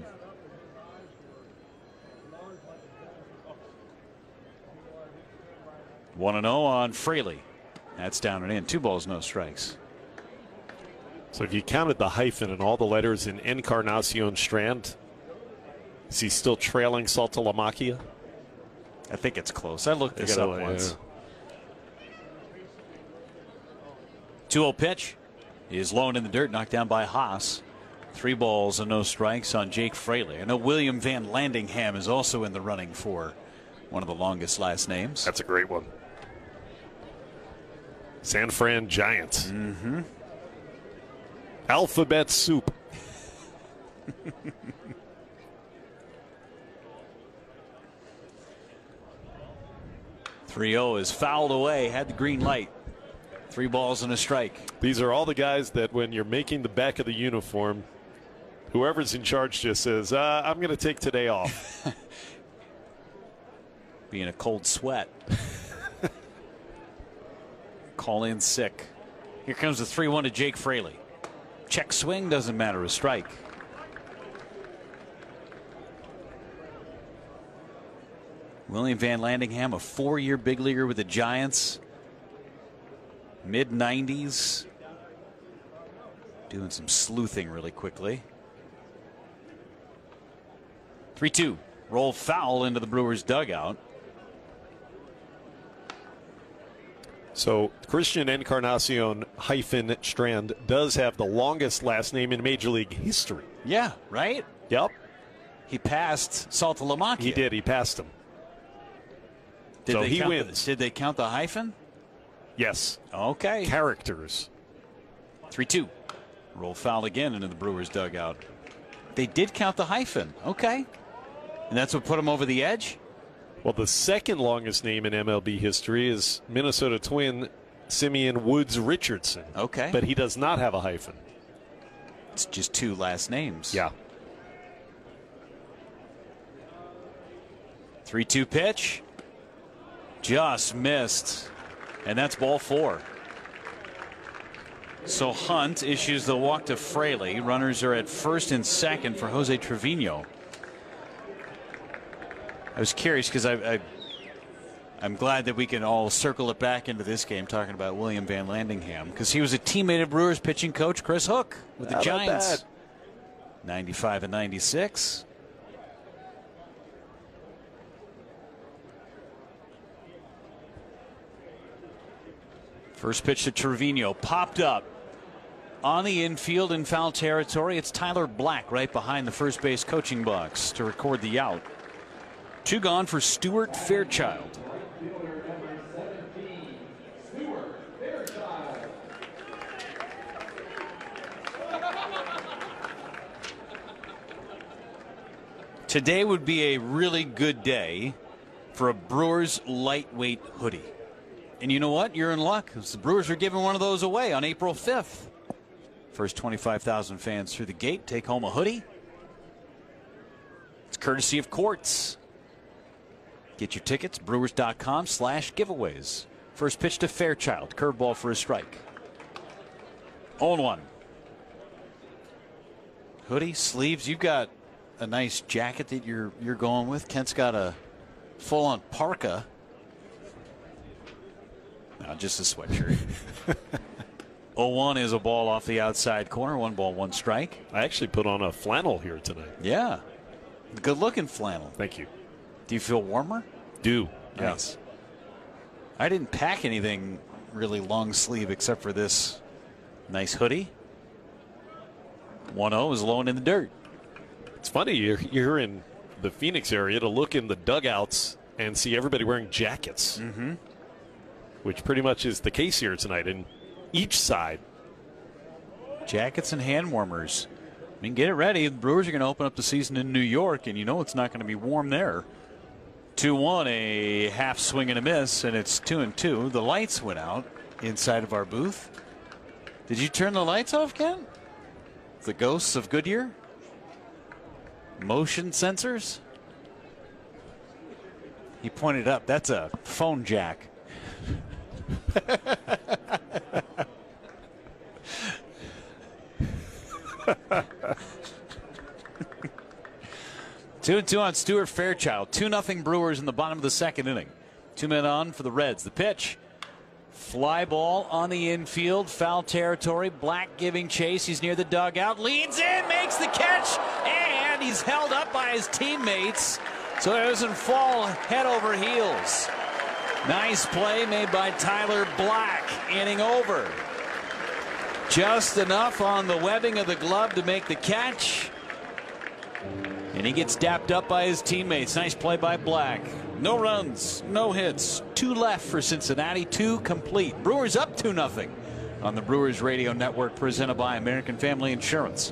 one and oh on Fraley. That's down and in. Two balls, no strikes. So if you counted the hyphen and all the letters in Encarnacion Strand, is he still trailing Saltalamacchia? I think it's close. I looked it so, up yeah. once. two oh pitch is low and in the dirt, knocked down by Haas. Three balls and no strikes on Jake Fraley. I know William Van Landingham is also in the running for one of the longest last names. That's a great one. San Fran Giants. Mm-hmm. Alphabet soup. three oh is fouled away, had the green light. Three balls and a strike. These are all the guys that when you're making the back of the uniform, whoever's in charge just says, uh, I'm going to take today off. Be in a cold sweat. Call in sick. Here comes the three one to Jake Fraley. Check swing, doesn't matter, a strike. William Van Landingham, a four-year big leaguer with the Giants. mid nineties. Doing some sleuthing really quickly. three two. Roll foul into the Brewers dugout. So Christian Encarnacion hyphen Strand does have the longest last name in Major League history. Yeah, right? Yep. He passed Saltalamacchia. He did. He passed him. Did so they he count wins. The, did they count the hyphen? Yes. Okay. Characters. three two. Roll foul again into the Brewers dugout. They did count the hyphen. Okay. And that's what put him over the edge? Well, the second longest name in M L B history is Minnesota Twin Simeon Woods Richardson. Okay. But he does not have a hyphen. It's just two last names. Yeah. three two pitch. Just missed. And that's ball four. So Hunt issues the walk to Fraley. Runners are at first and second for Jose Trevino. I was curious because I, I, I'm glad that we can all circle it back into this game talking about William Van Landingham because he was a teammate of Brewers pitching coach Chris Hook with the How about Giants. that? ninety-five and ninety-six. First pitch to Trevino, popped up on the infield in foul territory. It's Tyler Black right behind the first base coaching box to record the out. Two gone for Stuart Fairchild. Today would be a really good day for a Brewers lightweight hoodie. And you know what? You're in luck, because the Brewers are giving one of those away on April fifth. First twenty-five thousand fans through the gate take home a hoodie. It's courtesy of Quartz. Get your tickets, brewers.com slash giveaways. First pitch to Fairchild. Curveball for a strike. oh one. Hoodie, sleeves. You've got a nice jacket that you're you're going with. Kent's got a full-on parka. No, just a sweatshirt. oh one is a ball off the outside corner. One ball, one strike. I actually put on a flannel here tonight. Yeah. Good-looking flannel. Thank you. Do you feel warmer? Do. Nice. Yeah. I didn't pack anything really long sleeve except for this nice hoodie. one oh is low and in the dirt. It's funny, you're, you're in the Phoenix area to look in the dugouts and see everybody wearing jackets, mm-hmm. which pretty much is the case here tonight in each side. Jackets and hand warmers. I mean, get it ready. The Brewers are going to open up the season in New York, and you know it's not going to be warm there. two one, a half swing and a miss, and it's two and two. The lights went out inside of our booth. Did you turn the lights off, Ken? The ghosts of Goodyear? Motion sensors? He pointed up. That's a phone jack. Two and two on Stuart Fairchild. Two nothing Brewers in the bottom of the second inning. Two men on for the Reds. The pitch. Fly ball on the infield. Foul territory. Black giving chase. He's near the dugout. Leads in. Makes the catch. And he's held up by his teammates so he doesn't fall head over heels. Nice play made by Tyler Black. Inning over. Just enough on the webbing of the glove to make the catch. And he gets dapped up by his teammates. Nice play by Black. No runs, no hits. Two left for Cincinnati, two complete. Brewers up two nothing on the Brewers Radio Network, presented by American Family Insurance.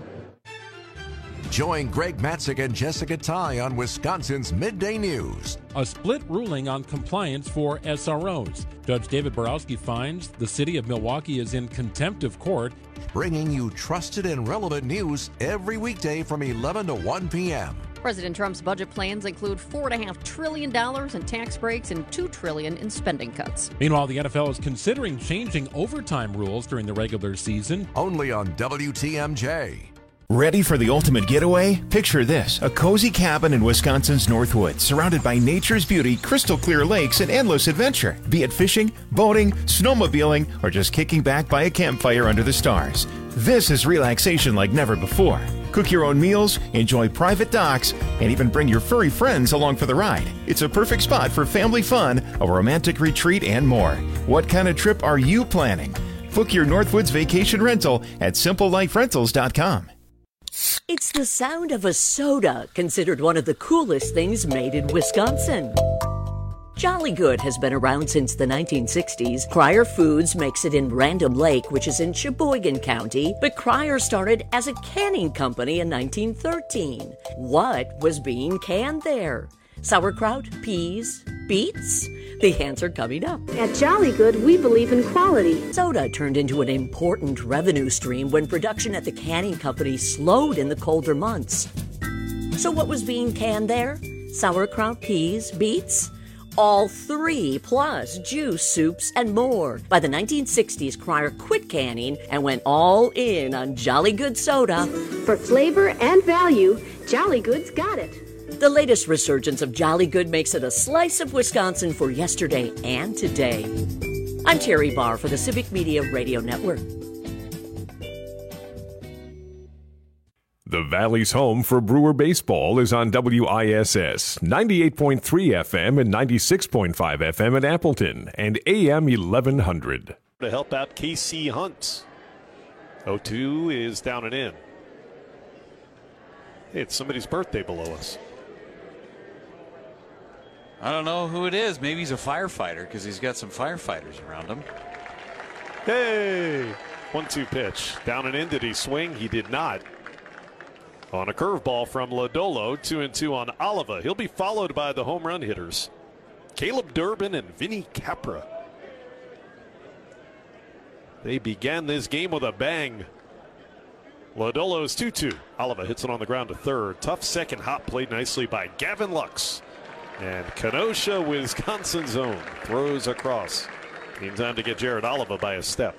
Join Greg Matzik and Jessica Ty on Wisconsin's Midday News. A split ruling on compliance for S R Os. Judge David Borowski finds the city of Milwaukee is in contempt of court. Bringing you trusted and relevant news every weekday from eleven to one p.m. President Trump's budget plans include four point five trillion dollars in tax breaks and two trillion dollars in spending cuts. Meanwhile, the N F L is considering changing overtime rules during the regular season. Only on W T M J. Ready for the ultimate getaway? Picture this, a cozy cabin in Wisconsin's Northwoods, surrounded by nature's beauty, crystal clear lakes, and endless adventure. Be it fishing, boating, snowmobiling, or just kicking back by a campfire under the stars. This is relaxation like never before. Cook your own meals, enjoy private docks, and even bring your furry friends along for the ride. It's a perfect spot for family fun, a romantic retreat, and more. What kind of trip are you planning? Book your Northwoods vacation rental at simple life rentals dot com. It's the sound of a soda, considered one of the coolest things made in Wisconsin. Jolly Good has been around since the nineteen sixties. Cryer Foods makes it in Random Lake, which is in Sheboygan County, but Cryer started as a canning company in nineteen thirteen. What was being canned there? Sauerkraut? Peas? Beets? The answer coming up. At Jolly Good, we believe in quality. Soda turned into an important revenue stream when production at the canning company slowed in the colder months. So what was being canned there? Sauerkraut, peas, beets? All three, plus juice, soups, and more. By the nineteen sixties, Cryer quit canning and went all in on Jolly Good soda. For flavor and value, Jolly Good's got it. The latest resurgence of Jolly Good makes it a slice of Wisconsin for yesterday and today. I'm Terry Barr for the Civic Media Radio Network. The Valley's home for Brewer baseball is on W I S S, ninety-eight point three F M and ninety-six point five F M in Appleton, and A M eleven hundred. To help out K C Hunt. oh two is down and in. Hey, it's somebody's birthday below us. I don't know who it is. Maybe he's a firefighter because he's got some firefighters around him. Hey! one two pitch. Down and in. Did he swing? He did not. on a curveball from Lodolo. Two and two on Oliva. He'll be followed by the home run hitters, Caleb Durbin and Vinny Capra. They began this game with a bang. Lodolo's two two. Oliva hits it on the ground to third. Tough second hop played nicely by Gavin Lux. And Kenosha, Wisconsin's own, throws across. In time to get Jared Oliva by a step.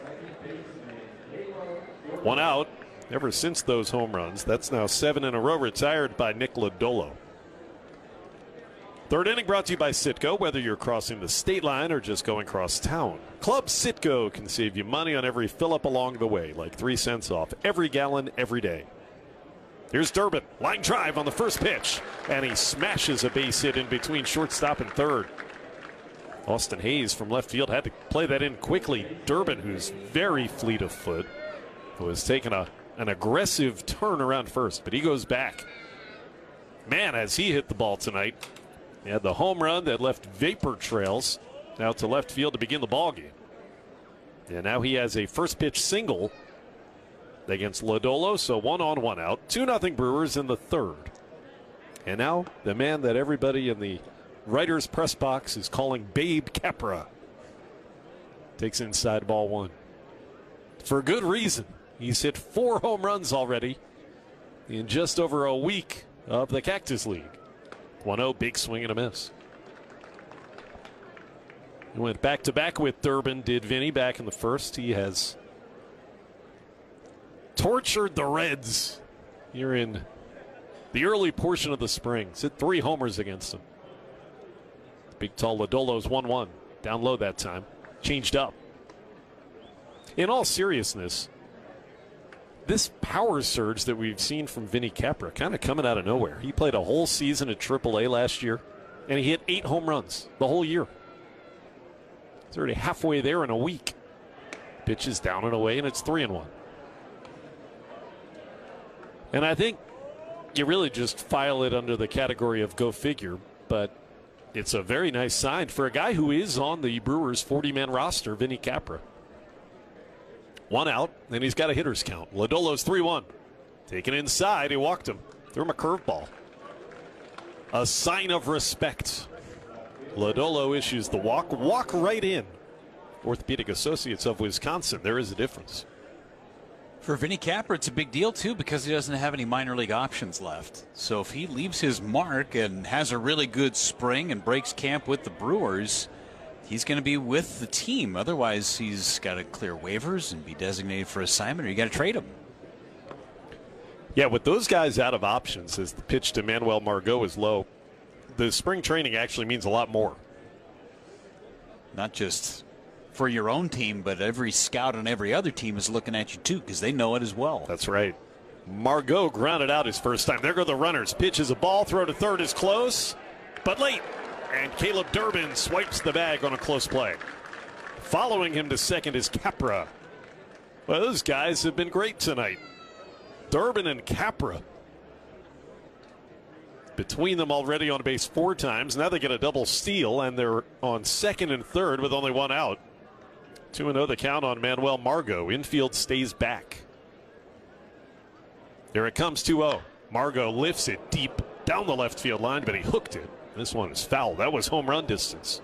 One out. Ever since those home runs, that's now seven in a row retired by Nick Lodolo. Third inning brought to you by Citgo. Whether you're crossing the state line or just going across town, Club Citgo can save you money on every fill-up along the way, like three cents off every gallon every day. Here's Durbin, line drive on the first pitch, and he smashes a base hit in between shortstop and third. Austin Hayes from left field had to play that in quickly. Durbin, who's very fleet of foot, was taking a, an aggressive turn around first, but he goes back. Man, as he hit the ball tonight. He had the home run that left vapor trails out to left field to begin the ball game. And now he has a first pitch single against Lodolo, so one on, one out. two nothing Brewers in the third. And now the man that everybody in the writer's press box is calling Babe Capra takes inside ball one. For good reason. He's hit four home runs already in just over a week of the Cactus League. one oh, big swing and a miss. He went back-to-back with Durbin, did Vinny, back in the first. He has tortured the Reds here in the early portion of the spring. He's hit three homers against them. Big tall Lodolo's one one. Down low that time. Changed up. In all seriousness, this power surge that we've seen from Vinny Capra kind of coming out of nowhere. He played a whole season at triple A last year, and he hit eight home runs the whole year. He's already halfway there in a week. Pitches down and away, and it's three and one. And I think you really just file it under the category of go figure, but it's a very nice sign for a guy who is on the Brewers' forty-man roster, Vinny Capra. One out, and he's got a hitter's count. Lodolo's three one. Taken inside, he walked him. Threw him a curveball. A sign of respect. Lodolo issues the walk. Walk right in. Orthopedic Associates of Wisconsin. There is a difference. For Vinny Capra, it's a big deal, too, because he doesn't have any minor league options left. So if he leaves his mark and has a really good spring and breaks camp with the Brewers, he's going to be with the team. Otherwise, he's got to clear waivers and be designated for assignment, or you got to trade him. Yeah, with those guys out of options, as the pitch to Manuel Margot is low, the spring training actually means a lot more. Not just for your own team, but every scout on every other team is looking at you, too, because they know it as well. That's right. Margot grounded out his first time. There go the runners. Pitch is a ball. Throw to third is close, but late. And Caleb Durbin swipes the bag on a close play. Following him to second is Capra. Well, those guys have been great tonight. Durbin and Capra. Between them already on base four times. Now they get a double steal, and they're on second and third with only one out. two and oh the count on Manuel Margot. Infield stays back. Here it comes two oh. Margot lifts it deep down the left field line, but he hooked it. This one is foul. That was home run distance.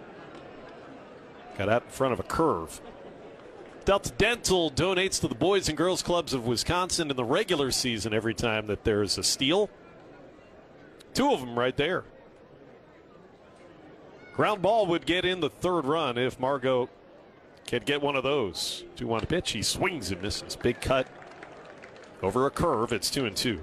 Got out in front of a curve. Delta Dental donates to the Boys and Girls Clubs of Wisconsin in the regular season every time that there's a steal. Two of them right there. Ground ball would get in the third run if Margot could get one of those. two one pitch. He swings and misses. Big cut over a curve. It's two and two.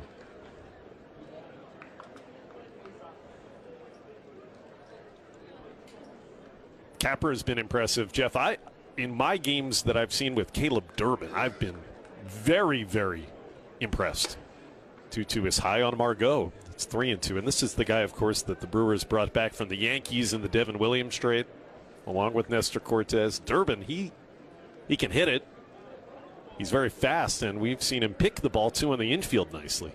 Capra has been impressive, Jeff. I, in my games that I've seen with Caleb Durbin, I've been very, very impressed. two two is high on Margot. It's three and two. And this is the guy, of course, that the Brewers brought back from the Yankees in the Devin Williams trade, along with Nestor Cortez. Durbin, he he can hit it. He's very fast, and we've seen him pick the ball, too, in the infield nicely.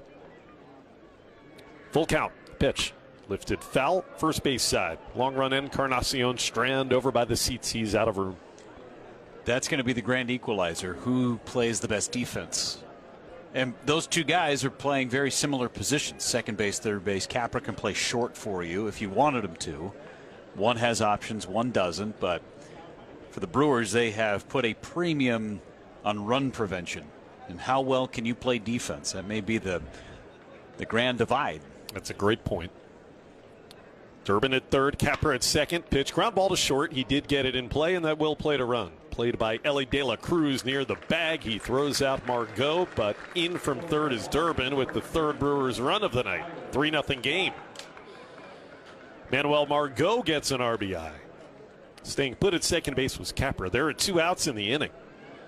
Full count. Pitch. Lifted foul, first base side. Long run Encarnacion Strand over by the seats. He's out of room. That's going to be the grand equalizer. Who plays the best defense? And those two guys are playing very similar positions, second base, third base. Capra can play short for you if you wanted him to. One has options, one doesn't. But for the Brewers, they have put a premium on run prevention. And how well can you play defense? That may be the, the grand divide. That's a great point. Durbin at third, Capra at second. Pitch, ground ball to short. He did get it in play, and that will play to run. Played by Ellie De La Cruz near the bag. He throws out Margot, but in from third is Durbin with the third Brewers run of the night. three nothing game. Manuel Margot gets an R B I. Staying put at second base was Capra. There are two outs in the inning.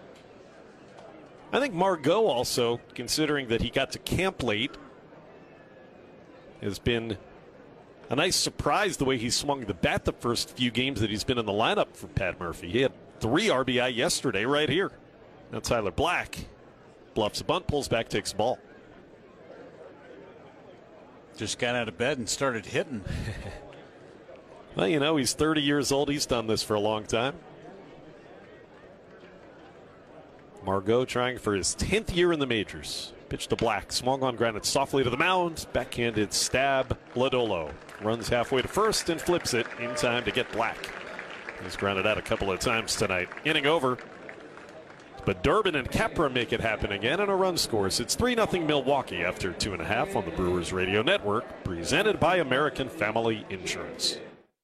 I think Margot also, considering that he got to camp late, has been a nice surprise the way he swung the bat the first few games that he's been in the lineup for Pat Murphy. He had three R B I yesterday right here. Now Tyler Black bluffs a bunt, pulls back, takes the ball. Just got out of bed and started hitting. Well, you know, he's thirty years old. He's done this for a long time. Margot trying for his tenth year in the majors. Pitch to Black. Swung on, grounded softly to the mound. Backhanded stab. Lodolo runs halfway to first and flips it in time to get Black. He's grounded out a couple of times tonight. Inning over. But Durbin and Capra make it happen again, and a run scores. It's three nothing Milwaukee after two and a half on the Brewers Radio Network, presented by American Family Insurance.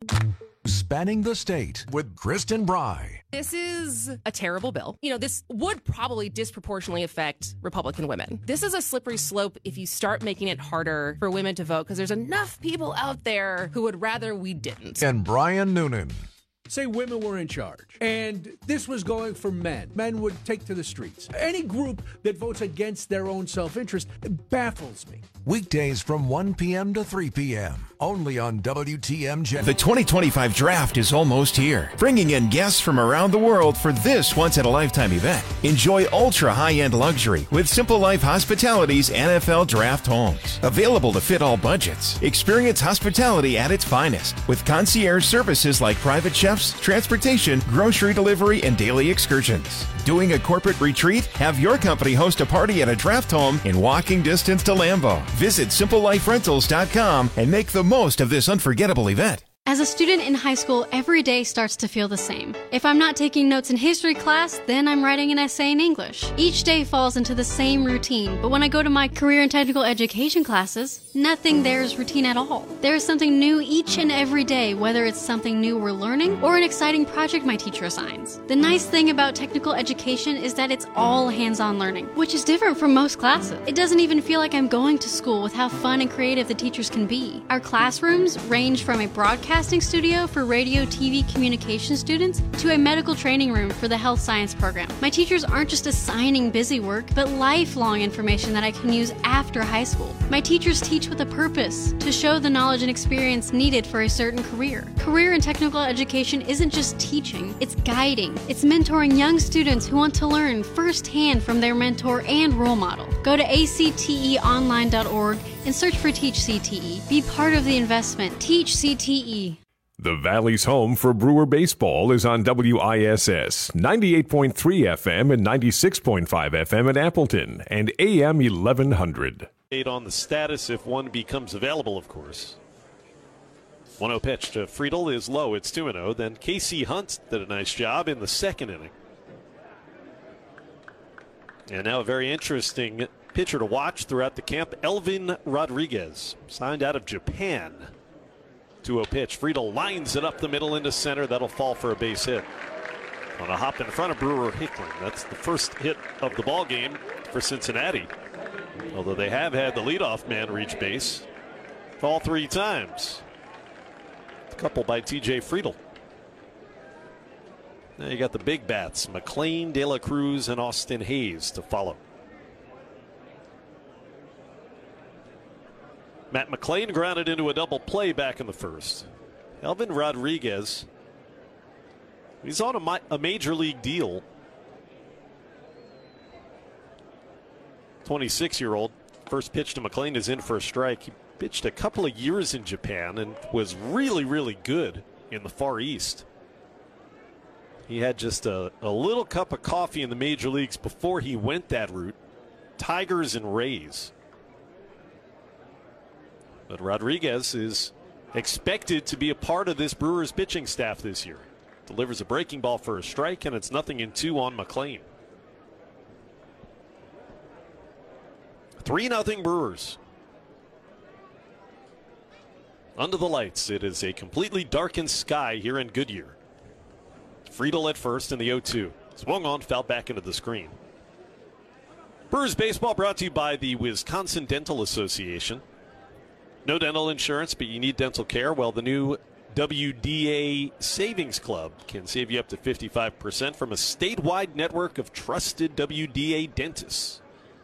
Spanning the state with Kristen Bry. This is a terrible bill. You know, this would probably disproportionately affect Republican women. This is a slippery slope if you start making it harder for women to vote, because there's enough people out there who would rather we didn't. And Brian Noonan. Say women were in charge, and this was going for men. Men would take to the streets. Any group that votes against their own self-interest baffles me. Weekdays from one p.m. to three p.m. Only on W T M J. The twenty twenty-five draft is almost here, bringing in guests from around the world for this once-in-a-lifetime event. Enjoy ultra-high-end luxury with Simple Life Hospitality's N F L Draft Homes. Available to fit all budgets. Experience hospitality at its finest with concierge services like private chefs, transportation, grocery delivery, and daily excursions. Doing a corporate retreat? Have your company host a party at a draft home in walking distance to Lambeau. Visit simple life rentals dot com and make the most of this unforgettable event. As a student in high school, every day starts to feel the same. If I'm not taking notes in history class, then I'm writing an essay in English. Each day falls into the same routine, but when I go to my career and technical education classes, nothing there is routine at all. There is something new each and every day, whether it's something new we're learning or an exciting project my teacher assigns. The nice thing about technical education is that it's all hands-on learning, which is different from most classes. It doesn't even feel like I'm going to school with how fun and creative the teachers can be. Our classrooms range from a broadcasting studio for radio, T V, communication students to a medical training room for the health science program. My teachers aren't just assigning busy work, but lifelong information that I can use after high school. My teachers teach with a purpose, to show the knowledge and experience needed for a certain career. Career and technical education isn't just teaching, it's guiding. It's mentoring young students who want to learn firsthand from their mentor and role model. Go to A C T E online dot org and search for Teach C T E. Be part of the investment. Teach C T E. The Valley's home for Brewer baseball is on W I S S, ninety-eight point three F M and ninety-six point five F M in Appleton, and A M eleven hundred. On the status if one becomes available, of course. one oh pitch to Friedel is low. It's two and oh. Then Casey Hunt did a nice job in the second inning. And now a very interesting pitcher to watch throughout the camp, Elvin Rodriguez, signed out of Japan. two oh pitch. Friedel lines it up the middle into center. That'll fall for a base hit. On a hop in front of Brewer Hickling. That's the first hit of the ball game for Cincinnati. Although they have had the leadoff man reach base all three times. A couple by T J Friedel. Now you got the big bats, McLean, De La Cruz, and Austin Hayes to follow. Matt McLean grounded into a double play back in the first. Elvin Rodriguez, he's on a, a major league deal. twenty-six-year-old. First pitch to McLean is in for a strike. He pitched a couple of years in Japan and was really, really good in the Far East. He had just a, a little cup of coffee in the major leagues before he went that route. Tigers and Rays. But Rodriguez is expected to be a part of this Brewers pitching staff this year. Delivers a breaking ball for a strike, and it's nothing in two on McLean. three nothing Brewers. Under the lights, it is a completely darkened sky here in Goodyear. Friedel at first in the oh two. Swung on, fouled back into the screen. Brewers baseball brought to you by the Wisconsin Dental Association. No dental insurance, but you need dental care. Well, the new W D A Savings Club can save you up to fifty-five percent from a statewide network of trusted W D A dentists.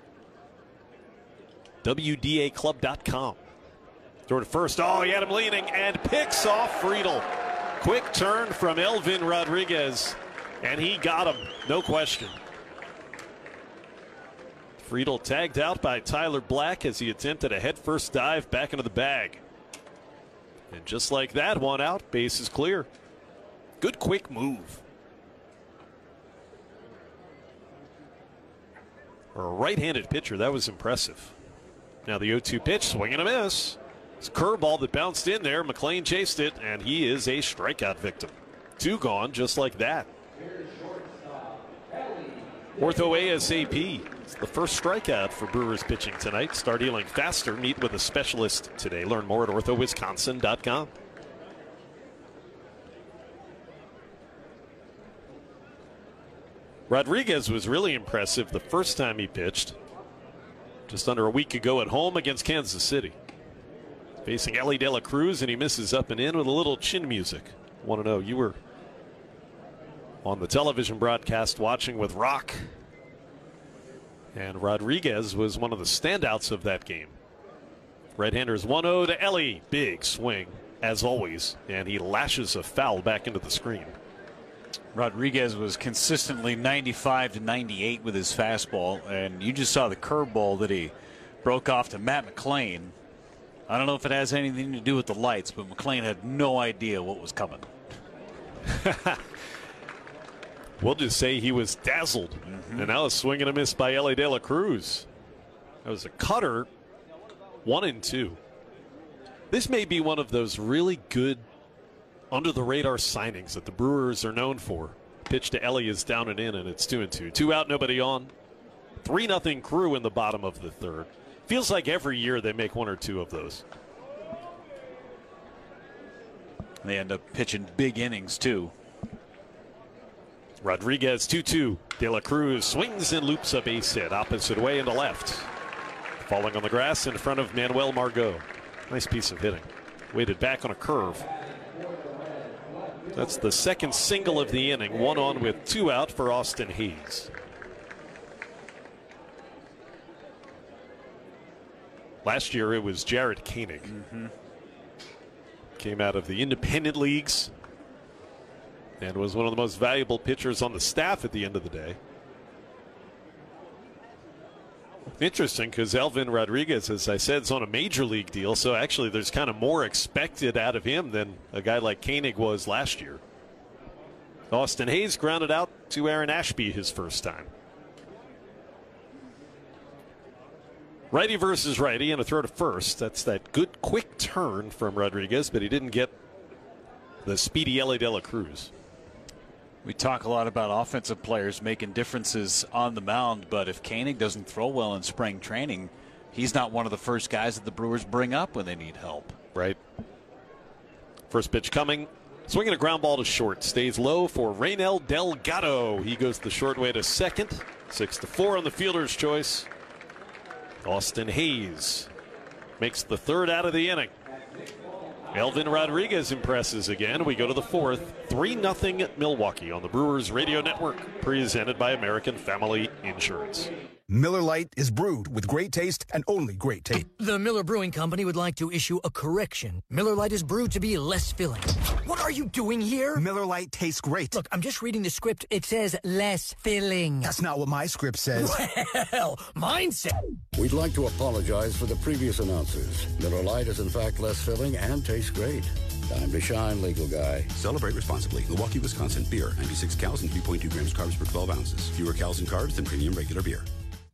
W D A club dot com. Throw to first. Oh, he had him leaning and picks off Friedel. Quick turn from Elvin Rodriguez, and he got him, no question. Friedel tagged out by Tyler Black as he attempted a headfirst dive back into the bag. And just like that, one out, base is clear. Good quick move. For a right-handed pitcher, that was impressive. Now the oh two pitch, swing and a miss. It's a curveball that bounced in there. McLean chased it, and he is a strikeout victim. Two gone just like that. Ortho A S A P. It's the first strikeout for Brewers pitching tonight. Start healing faster. Meet with a specialist today. Learn more at ortho wisconsin dot com. Rodriguez was really impressive the first time he pitched. Just under a week ago at home against Kansas City. Facing Ellie De La Cruz, and he misses up and in with a little chin music. Want to know, you were on the television broadcast watching with Rock. And Rodriguez was one of the standouts of that game. Right-handers one oh to Ellie. Big swing, as always. And he lashes a foul back into the screen. Rodriguez was consistently ninety-five to ninety-eight with his fastball. And you just saw the curveball that he broke off to Matt McLean. I don't know if it has anything to do with the lights, but McLean had no idea what was coming. We'll just say he was dazzled. Mm-hmm. And now a swing and a miss by Ellie De La Cruz. That was a cutter, one and two. This may be one of those really good under-the-radar signings that the Brewers are known for. Pitch to Ellie is down and in, and it's two and two. Two out, nobody on. three nothing Crew in the bottom of the third. Feels like every year they make one or two of those. They end up pitching big innings, too. Rodriguez two two. De La Cruz swings and loops a base hit opposite way into left. Falling on the grass in front of Manuel Margot. Nice piece of hitting. Weighted back on a curve. That's the second single of the inning. One on with two out for Austin Hayes. Last year it was Jared Koenig. Mm-hmm. Came out of the independent leagues and was one of the most valuable pitchers on the staff at the end of the day. Interesting, because Elvin Rodriguez, as I said, is on a major league deal, so actually there's kind of more expected out of him than a guy like Koenig was last year. Austin Hayes grounded out to Aaron Ashby his first time. Righty versus righty and a throw to first. That's that good quick turn from Rodriguez, but he didn't get the speedy Ellie De La Cruz. We talk a lot about offensive players making differences on the mound, but if Koenig doesn't throw well in spring training, he's not one of the first guys that the Brewers bring up when they need help. Right. First pitch coming. Swinging a ground ball to short. Stays low for Reynel Delgado. He goes the short way to second. Six to four on the fielder's choice. Austin Hayes makes the third out of the inning. Elvin Rodriguez impresses again. We go to the fourth. three nothing Milwaukee on the Brewers Radio Network. Presented by American Family Insurance. Miller Lite is brewed with great taste and only great taste. The Miller Brewing Company would like to issue a correction. Miller Lite is brewed to be less filling. What are you doing here? Miller Lite tastes great. Look, I'm just reading the script. It says less filling. That's not what my script says. Well, mine says. We'd like to apologize for the previous announcers. Miller Lite is in fact less filling and tastes great. Time to shine, legal guy. Celebrate responsibly. Milwaukee, Wisconsin. Beer. ninety-six calories and three point two grams carbs per twelve ounces. Fewer calories and carbs than premium regular beer.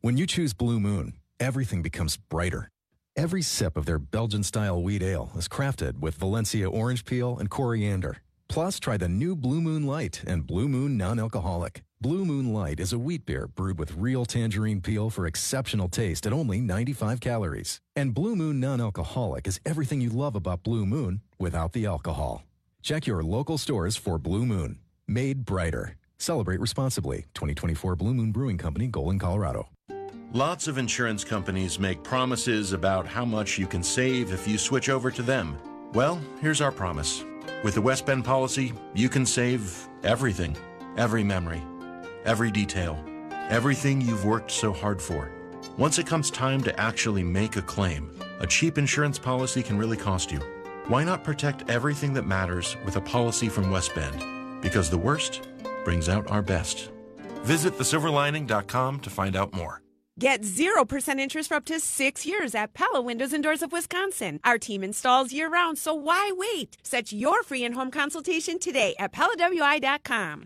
When you choose Blue Moon, everything becomes brighter. Every sip of their Belgian-style wheat ale is crafted with Valencia orange peel and coriander. Plus, try the new Blue Moon Light and Blue Moon Non-Alcoholic. Blue Moon Light is a wheat beer brewed with real tangerine peel for exceptional taste at only ninety-five calories. And Blue Moon Non-Alcoholic is everything you love about Blue Moon without the alcohol. Check your local stores for Blue Moon. Made brighter. Celebrate responsibly. twenty twenty-four Blue Moon Brewing Company, Golden, Colorado. Lots of insurance companies make promises about how much you can save if you switch over to them. Well, here's our promise. With the West Bend policy, you can save everything, every memory, every detail, everything you've worked so hard for. Once it comes time to actually make a claim, a cheap insurance policy can really cost you. Why not protect everything that matters with a policy from West Bend? Because the worst brings out our best. Visit the silver lining dot com to find out more. Get zero percent interest for up to six years at Pella Windows and Doors of Wisconsin. Our team installs year-round, so why wait? Set your free in-home consultation today at Pella W I dot com.